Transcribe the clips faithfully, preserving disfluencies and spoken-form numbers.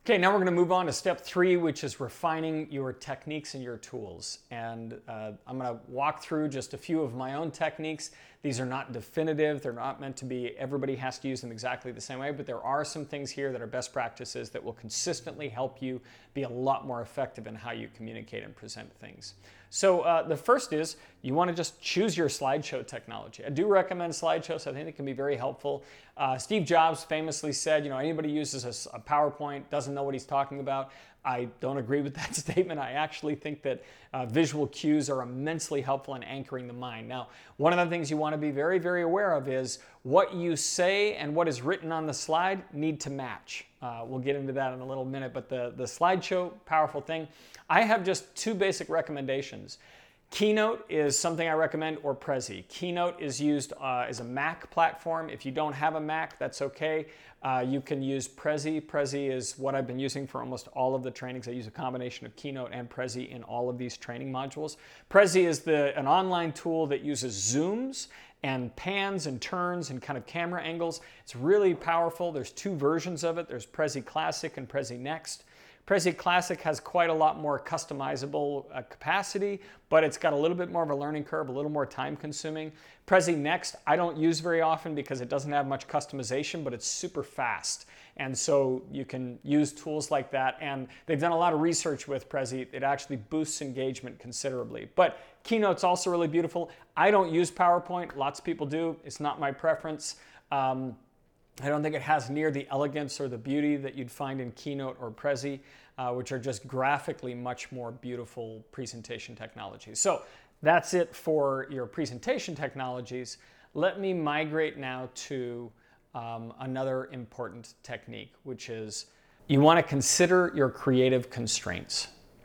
Okay, now we're going to move on to step three, which is refining your techniques and your tools. And uh, I'm going to walk through just a few of my own techniques. These are not definitive. They're not meant to be, everybody has to use them exactly the same way, but there are some things here that are best practices that will consistently help you be a lot more effective in how you communicate and present things. So uh, the first is you want to just choose your slideshow technology. I do recommend slideshows. I think it can be very helpful. Uh, Steve Jobs famously said, you know, anybody uses a, a PowerPoint doesn't know what he's talking about. I don't agree with that statement. I actually think that uh, visual cues are immensely helpful in anchoring the mind. Now, one of the things you want to be very, very aware of is what you say and what is written on the slide need to match. Uh, we'll get into that in a little minute, but the, the slideshow, powerful thing. I have just two basic recommendations. Keynote is something I recommend, or Prezi. Keynote is used uh, as a Mac platform. If you don't have a Mac, that's okay. Uh, you can use Prezi. Prezi is what I've been using for almost all of the trainings. I use a combination of Keynote and Prezi in all of these training modules. Prezi is the, an online tool that uses zooms and pans and turns and kind of camera angles. It's really powerful. There's two versions of it. There's Prezi Classic and Prezi Next. Prezi Classic has quite a lot more customizable uh, capacity, but it's got a little bit more of a learning curve, a little more time consuming. Prezi Next, I don't use very often because it doesn't have much customization, but it's super fast. And so you can use tools like that. And they've done a lot of research with Prezi. It actually boosts engagement considerably. But Keynote's also really beautiful. I don't use PowerPoint. Lots of people do. It's not my preference. Um, I don't think it has near the elegance or the beauty that you'd find in Keynote or Prezi, uh, which are just graphically much more beautiful presentation technologies. So that's it for your presentation technologies. Let me migrate now to um, another important technique, which is you want to consider your creative constraints.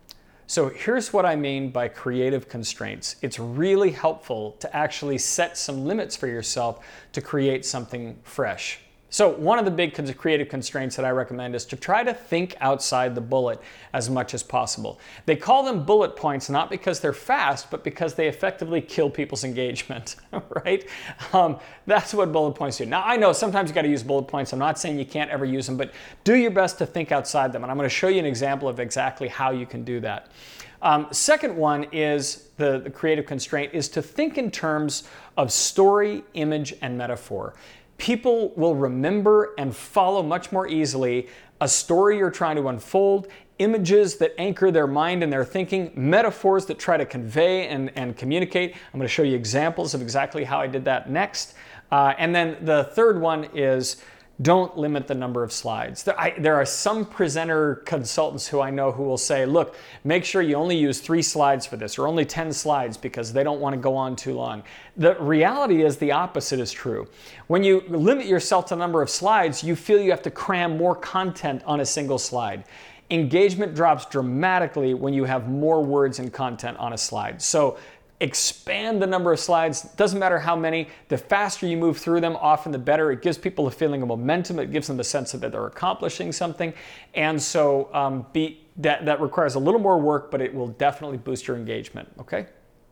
So here's what I mean by creative constraints. It's really helpful to actually set some limits for yourself to create something fresh. So one of the big creative constraints that I recommend is to try to think outside the bullet as much as possible. They call them bullet points not because they're fast, but because they effectively kill people's engagement, right? Um, that's what bullet points do. Now I know sometimes you got to use bullet points. I'm not saying you can't ever use them, but do your best to think outside them. And I'm going to show you an example of exactly how you can do that. Um, second one is the, the creative constraint is to think in terms of story, image, and metaphor. People will remember and follow much more easily a story you're trying to unfold, images that anchor their mind and their thinking, metaphors that try to convey and, and communicate. I'm going to show you examples of exactly how I did that next. Uh, and then the third one is don't limit the number of slides. There, I, there are some presenter consultants who I know who will say, look, make sure you only use three slides for this or only ten slides because they don't want to go on too long. The reality is the opposite is true. When you limit yourself to the number of slides, you feel you have to cram more content on a single slide. Engagement drops dramatically when you have more words and content on a slide. So expand the number of slides. Doesn't matter how many. The faster you move through them, often the better. It gives people a feeling of momentum. It gives them the sense that they're accomplishing something. And so um, be, that, that requires a little more work, but it will definitely boost your engagement. Okay?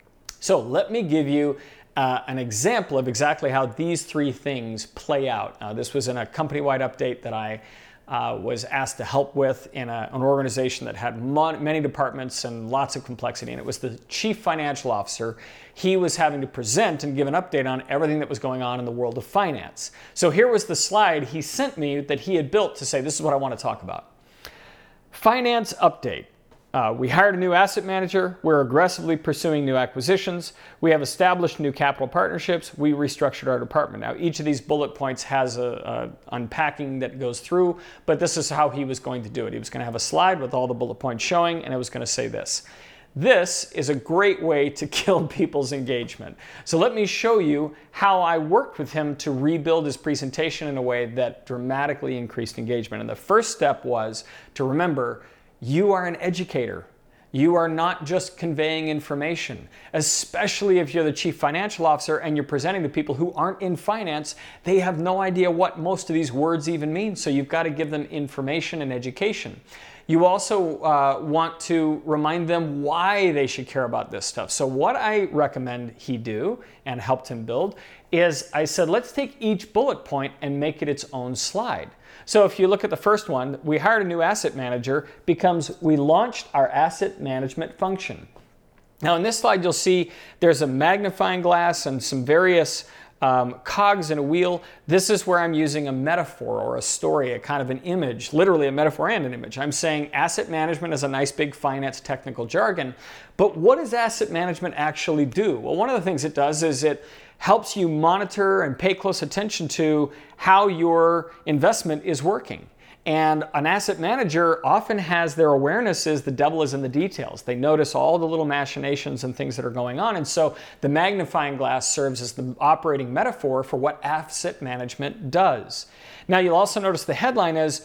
So let me give you uh, an example of exactly how these three things play out. Uh, this was in a company-wide update that I Uh, was asked to help with in a, an organization that had mon- many departments and lots of complexity. And it was the chief financial officer. He was having to present and give an update on everything that was going on in the world of finance. So here was the slide he sent me that he had built to say, this is what I want to talk about. Finance update. Uh, we hired a new asset manager. We're aggressively pursuing new acquisitions. We have established new capital partnerships. We restructured our department. Now, each of these bullet points has a, a unpacking that goes through, but this is how he was going to do it. He was going to have a slide with all the bullet points showing, and it was going to say this. This is a great way to kill people's engagement. So let me show you how I worked with him to rebuild his presentation in a way that dramatically increased engagement. And the first step was to remember, you are an educator. You are not just conveying information, especially if you're the chief financial officer and you're presenting to people who aren't in finance. They have no idea what most of these words even mean, so you've got to give them information and education. You also uh, want to remind them why they should care about this stuff. So what I recommend he do and helped him build is I said, let's take each bullet point and make it its own slide. So if you look at the first one, we hired a new asset manager, becomes we launched our asset management function. Now in this slide, you'll see there's a magnifying glass and some various um, cogs in a wheel. This is where I'm using a metaphor or a story, a kind of an image, literally a metaphor and an image. I'm saying asset management is a nice big finance technical jargon, but what does asset management actually do? Well, one of the things it does is it helps you monitor and pay close attention to how your investment is working. And an asset manager often has their awareness is the devil is in the details. They notice all the little machinations and things that are going on. And so the magnifying glass serves as the operating metaphor for what asset management does. Now you'll also notice the headline is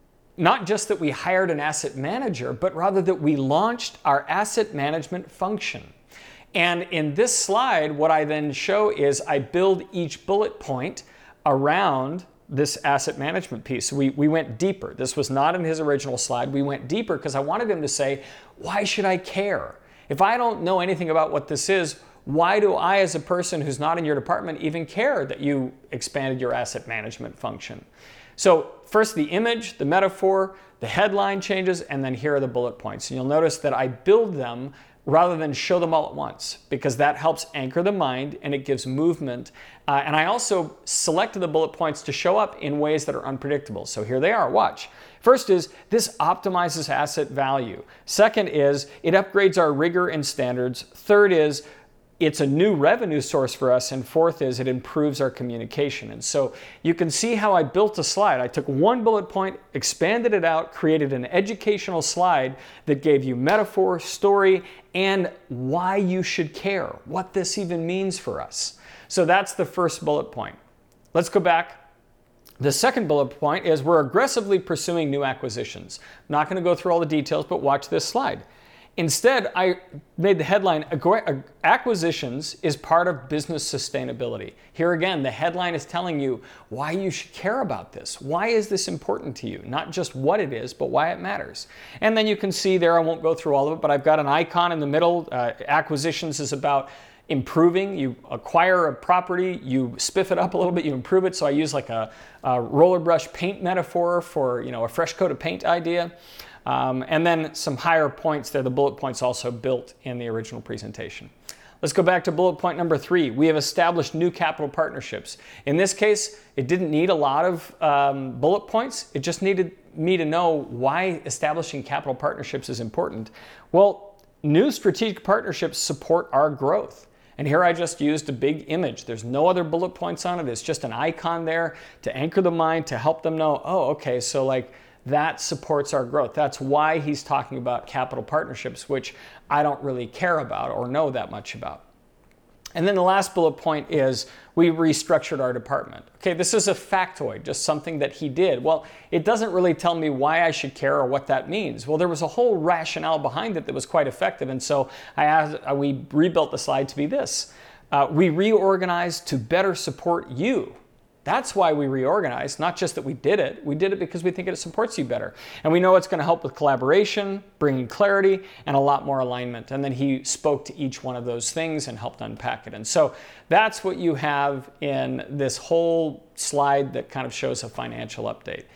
not just that we hired an asset manager, but rather that we launched our asset management function. And in this slide, what I then show is I build each bullet point around this asset management piece. We, we went deeper. This was not in his original slide. We went deeper because I wanted him to say, why should I care? If I don't know anything about what this is, why do I, as a person who's not in your department, even care that you expanded your asset management function? So first the image, the metaphor, the headline changes, and then here are the bullet points. And you'll notice that I build them rather than show them all at once, because that helps anchor the mind and it gives movement. Uh, and I also selected the bullet points to show up in ways that are unpredictable. So here they are, watch. First is, this optimizes asset value. Second is, it upgrades our rigor and standards. Third is, it's a new revenue source for us. And fourth is, it improves our communication. And so you can see how I built a slide. I took one bullet point, expanded it out, created an educational slide that gave you metaphor, story, and why you should care, what this even means for us. So that's the first bullet point. Let's go back. The second bullet point is we're aggressively pursuing new acquisitions. I'm not going to go through all the details, but watch this slide. Instead, I made the headline, acquisitions is part of business sustainability. Here again, the headline is telling you why you should care about this. Why is this important to you? Not just what it is, but why it matters. And then you can see there, I won't go through all of it, but I've got an icon in the middle. Uh, acquisitions is about improving. You acquire a property, you spiff it up a little bit, you improve it. So I use like a, a roller brush paint metaphor for, you know, a fresh coat of paint idea. Um, and then some higher points there, the bullet points also built in the original presentation. Let's go back to bullet point number three. We have established new capital partnerships. In this case, it didn't need a lot of um, bullet points. It just needed me to know why establishing capital partnerships is important. Well, new strategic partnerships support our growth. And here I just used a big image. There's no other bullet points on it. It's just an icon there to anchor the mind, to help them know, oh, okay, so like, that supports our growth. That's why he's talking about capital partnerships, which I don't really care about or know that much about. And then the last bullet point is we restructured our department. Okay, this is a factoid, just something that he did. Well, it doesn't really tell me why I should care or what that means. Well, there was a whole rationale behind it that was quite effective. And so I asked, we rebuilt the slide to be this. Uh, we reorganized to better support you. That's why we reorganized, not just that we did it. We did it because we think it supports you better. And we know it's going to help with collaboration, bringing clarity, and a lot more alignment. And then he spoke to each one of those things and helped unpack it. And so that's what you have in this whole slide that kind of shows a financial update.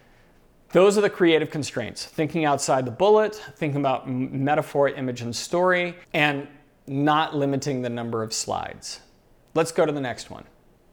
Those are the creative constraints. Thinking outside the bullet, thinking about metaphor, image, and story, and not limiting the number of slides. Let's go to the next one.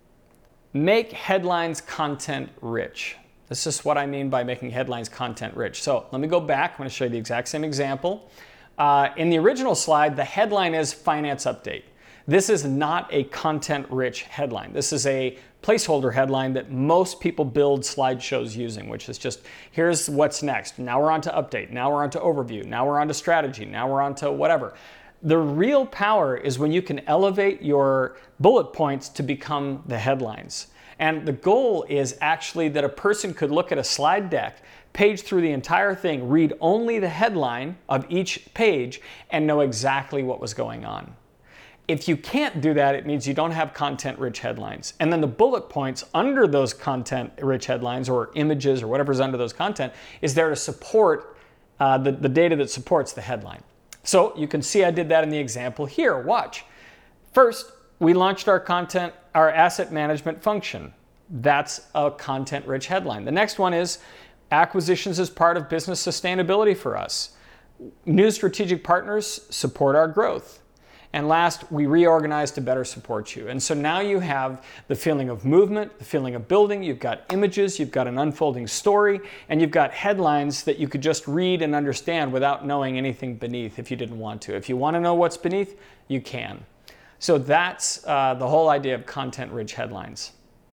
Make headlines content rich. This is what I mean by making headlines content rich. So let me go back. I'm going to show you the exact same example. Uh, in the original slide, the headline is Finance Update. This is not a content rich headline. This is a placeholder headline that most people build slideshows using, which is just, here's what's next. Now we're on to update. Now we're on to overview. Now we're on to strategy. Now we're on to whatever. The real power is when you can elevate your bullet points to become the headlines. And the goal is actually that a person could look at a slide deck, page through the entire thing, read only the headline of each page, and know exactly what was going on. If you can't do that, it means you don't have content-rich headlines. And then the bullet points under those content-rich headlines or images or whatever's under those content is there to support uh, the, the data that supports the headline. So you can see I did that in the example here. Watch. First, we launched our content, our asset management function. That's a content-rich headline. The next one is acquisitions as part of business sustainability for us. New strategic partners support our growth. And last, we reorganize to better support you. And so now you have the feeling of movement, the feeling of building, you've got images, you've got an unfolding story, and you've got headlines that you could just read and understand without knowing anything beneath if you didn't want to. If you want to know what's beneath, you can. So that's uh, the whole idea of content-rich headlines.